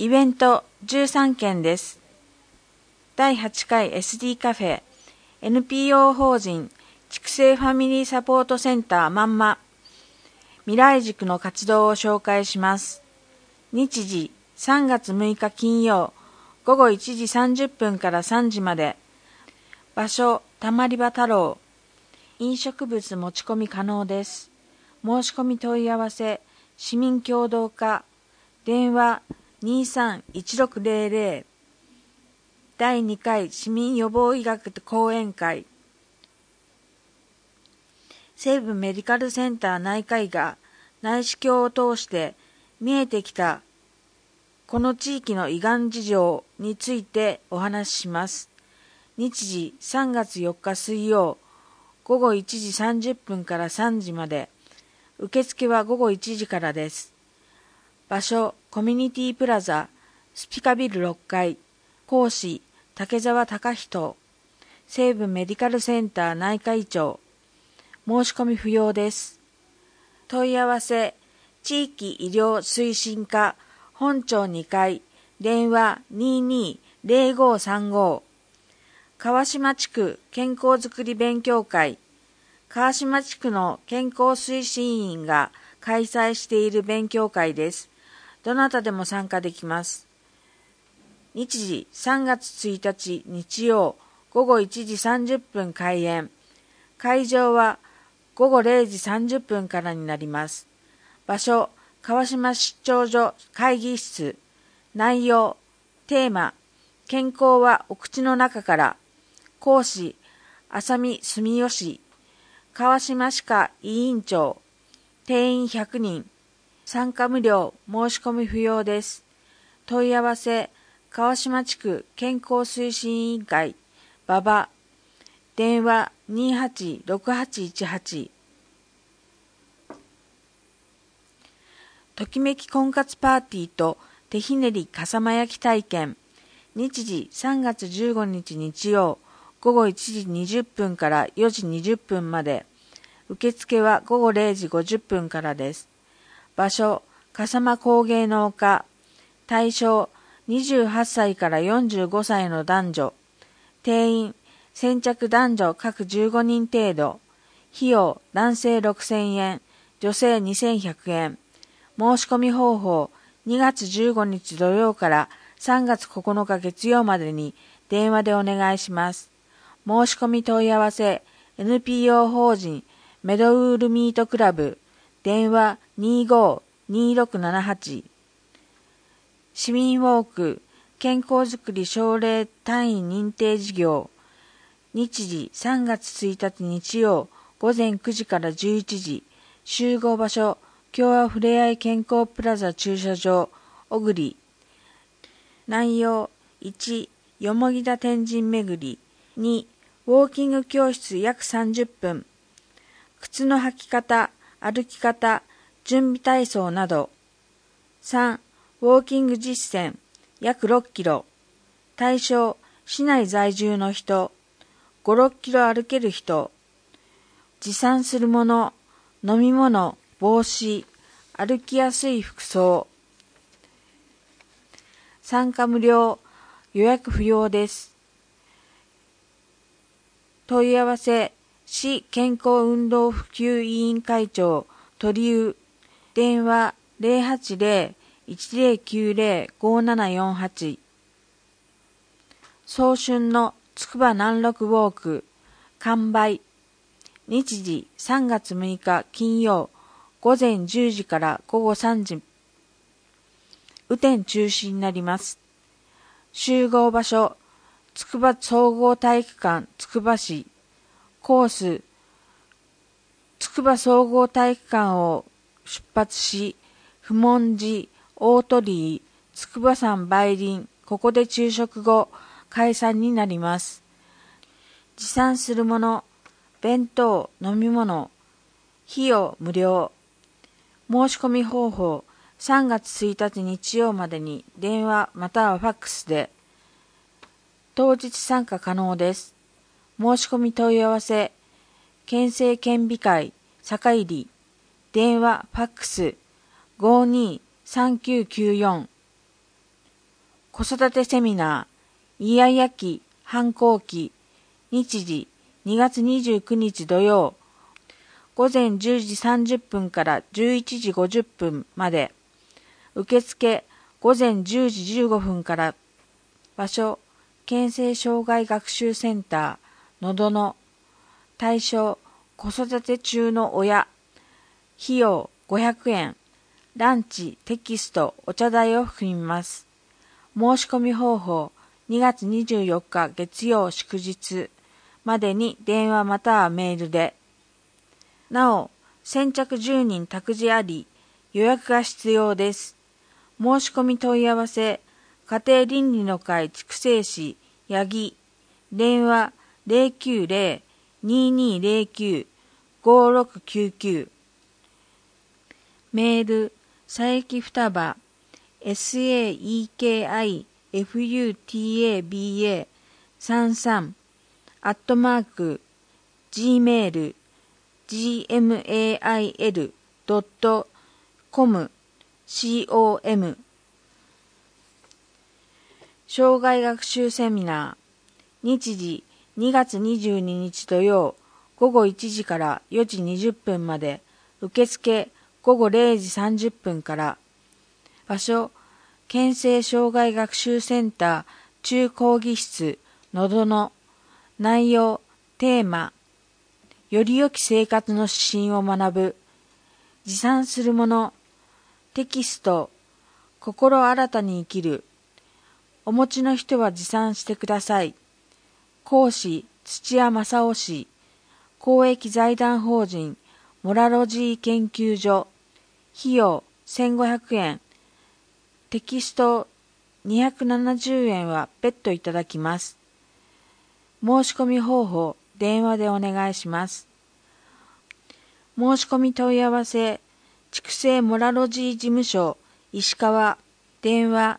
イベント13件です。第8回 SD カフェ NPO 法人畜生ファミリーサポートセンターまんま未来塾の活動を紹介します。日時3月6日金曜午後1時30分から3時まで。場所たまり場太郎。飲食物持ち込み可能です。申し込み問い合わせ市民協働課電話231600。第2回市民予防医学講演会。西部メディカルセンター内科医が内視鏡を通して見えてきたこの地域の胃がん事情についてお話しします。日時3月4日水曜午後1時30分から3時まで。受付は午後1時からです。場所コミュニティプラザスピカビル6階。講師竹澤隆人。西部メディカルセンター内科医長。申し込み不要です。問い合わせ地域医療推進課本庁2階電話220535。川島地区健康づくり勉強会。川島地区の健康推進員が開催している勉強会です。どなたでも参加できます。日時3月1日日曜午後1時30分開演。会場は午後0時30分からになります。場所川島出張所会議室。内容テーマ健康はお口の中から。講師浅見住吉。川島歯科委員長。定員100人。参加無料。申し込み不要です。問い合わせ川島地区健康推進委員会馬場電話286818。ときめき婚活パーティーと手ひねり笠間焼き体験。日時3月15日日曜午後1時20分から4時20分まで。受付は午後0時50分からです。場所笠間工芸農家。対象28歳から45歳の男女。定員先着男女各15人程度。費用男性6000円女性2100円。申し込み方法2月15日土曜から3月9日月曜までに電話でお願いします。申し込み問い合わせ NPO 法人メドウールミートクラブ電話252678。市民ウォーク健康づくり奨励単位認定事業。日時3月1日日曜午前9時から11時。集合場所共和ふれあい健康プラザ駐車場小栗。内容1よもぎ田天神巡り。2ウォーキング教室約30分。靴の履き方歩き方準備体操など。3ウォーキング実践約6キロ。対象市内在住の人。5、6キロ歩ける人。持参するもの飲み物帽子歩きやすい服装。参加無料予約不要です。問い合わせ市健康運動普及委員会長鳥生電話080-1090-5748。早春のつくば南六ウォーク完売。日時3月6日金曜午前10時から午後3時。雨天中止になります。集合場所つくば総合体育館つくば市。コースつくば総合体育館を出発し不問寺大鳥居筑波山梅林。ここで昼食後解散になります。持参するもの弁当飲み物費用無料。申し込み方法3月1日日曜までに電話またはファックスで。当日参加可能です。申し込み問い合わせ県政県議会坂入電話ファックス523994。 子育てセミナー、イヤイヤ期、反抗期、日時、2月29日土曜、午前10時30分から11時50分まで、受付、午前10時15分から、場所、県政障害学習センター、のどの、対象、子育て中の親、費用500円、ランチ、テキスト、お茶代を含みます。申し込み方法、2月24日月曜祝日までに電話またはメールで。なお、先着10人託児あり、予約が必要です。申し込み問い合わせ、家庭倫理の会筑西市八木、電話090-2209-5699、メール、佐伯双葉、saekifutaba33 @gmail gmail.com 障害学習セミナー、日時2月22日土曜午後1時から4時20分まで、受付午後0時30分から、場所、県政障害学習センター中講義室のどの、内容、テーマ、より良き生活の指針を学ぶ、持参するもの、テキスト、心新たに生きる、お持ちの人は持参してください。講師、土屋正夫氏、公益財団法人、モラロジー研究所、費用1500円、テキスト270円は別途いただきます。申し込み方法、電話でお願いします。申し込み問い合わせ、筑西モラロジー事務所、石川、電話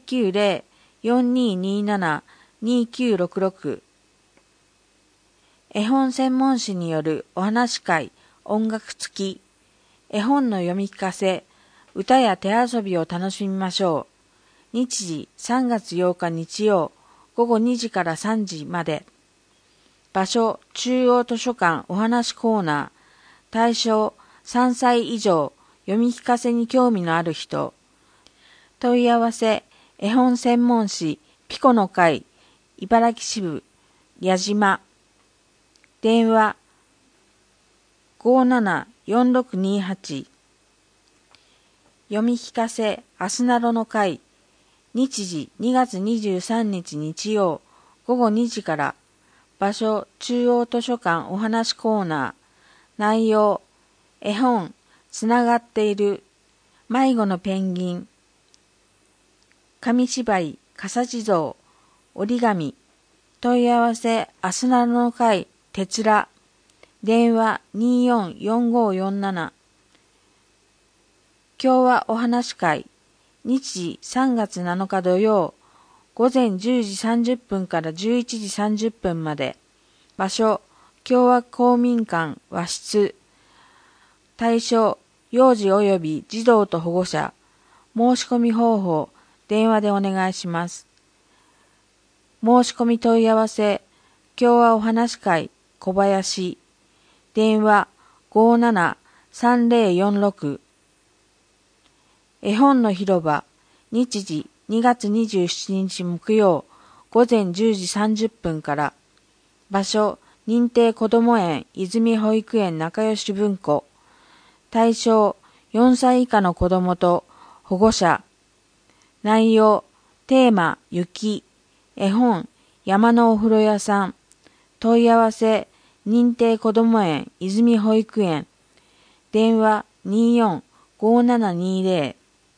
090-4227-2966、絵本専門誌によるお話会、音楽付き、絵本の読み聞かせ、歌や手遊びを楽しみましょう。日時3月8日日曜、午後2時から3時まで。場所、中央図書館お話コーナー。対象、3歳以上、読み聞かせに興味のある人。問い合わせ、絵本専門誌、ピコの会、茨城支部、矢島。電話、574628。読み聞かせ、アスナロの会。日時2月23日日曜、午後2時から。場所、中央図書館お話コーナー。内容、絵本、つながっている、迷子のペンギン。紙芝居、傘地蔵、折り紙。問い合わせ、アスナロの会、てつら。電話244547。今日はお話会。日時3月7日土曜、午前10時30分から11時30分まで。場所、共和公民館和室。対象、幼児及び児童と保護者。申し込み方法、電話でお願いします。申し込み問い合わせ、共和お話会小林。電話573046。絵本の広場、日時2月27日木曜、午前10時30分から。場所、認定こども園泉保育園仲良し文庫。対象、4歳以下の子どもと保護者。内容、テーマ、雪。絵本、山のお風呂屋さん。問い合わせ、認定こども園泉保育園。電話245720。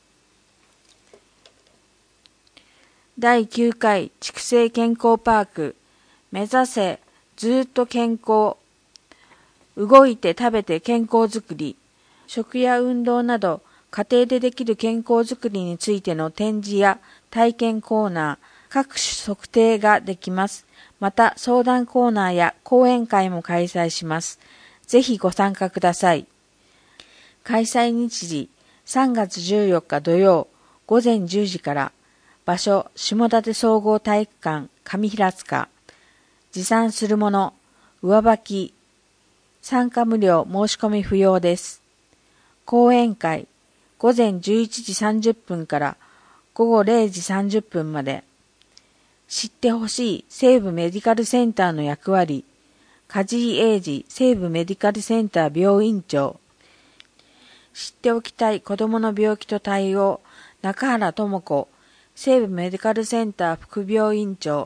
第9回筑西健康パーク。目指せずっと健康。動いて食べて健康づくり。食や運動など家庭でできる健康づくりについての展示や体験コーナー、各種測定ができます。また相談コーナーや講演会も開催します。ぜひご参加ください。開催日時3月14日土曜午前10時から。 場所、下館総合体育館、上平塚。持参するもの、上履き。参加無料、申し込み不要です。講演会、午前11時30分から午後0時30分まで。知ってほしい西部メディカルセンターの役割。梶井英二西部メディカルセンター病院長。知っておきたい子どもの病気と対応。中原智子西部メディカルセンター副病院長。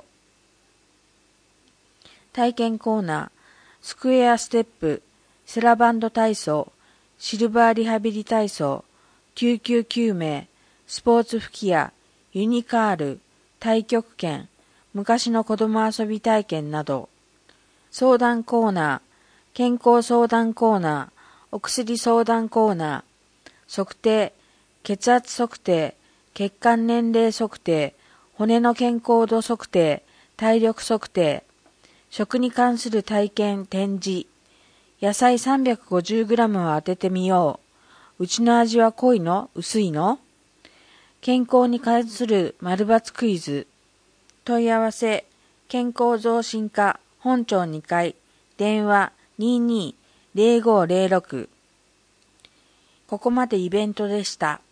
体験コーナー、スクエアステップ、セラバンド体操、シルバーリハビリ体操、救急救命、スポーツ吹き矢、ユニカール、太極拳、昔の子供遊び体験など。相談コーナー、健康相談コーナー、お薬相談コーナー、測定、血圧測定、血管年齢測定、骨の健康度測定、体力測定、食に関する体験展示、野菜 350g を当ててみよう。うちの味は濃いの？薄いの？健康に関する丸×クイズ。問い合わせ、健康増進課本庁2階、電話22-0506。ここまでイベントでした。